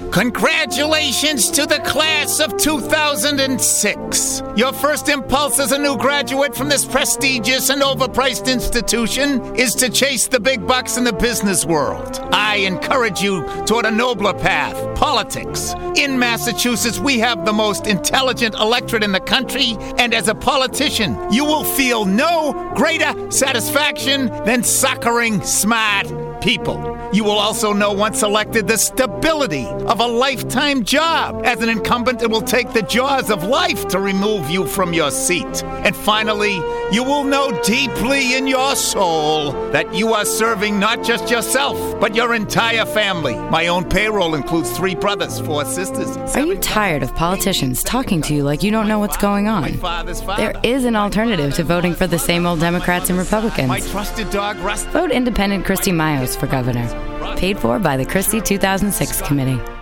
Congratulations to the class of 2006. Your first impulse as a new graduate from this prestigious and overpriced institution is to chase the big bucks in the business world. I encourage you toward a nobler path, politics. In Massachusetts, we have the most intelligent electorate in the country, and as a politician, you will feel no greater satisfaction than succoring smart people. You will also know, once elected, the stability of a lifetime job. As an incumbent, it will take the jaws of life to remove you from your seat. And finally, you will know deeply in your soul that you are serving not just yourself, but your entire family. My own payroll includes 3 brothers, 4 sisters. Are you tired of politicians talking to you like you don't know what's going on? There is an alternative to voting for the same old Democrats and Republicans. My trusted dog, Rusty. Vote independent Christy Mayos for governor. Paid for by the Christie 2006 Committee.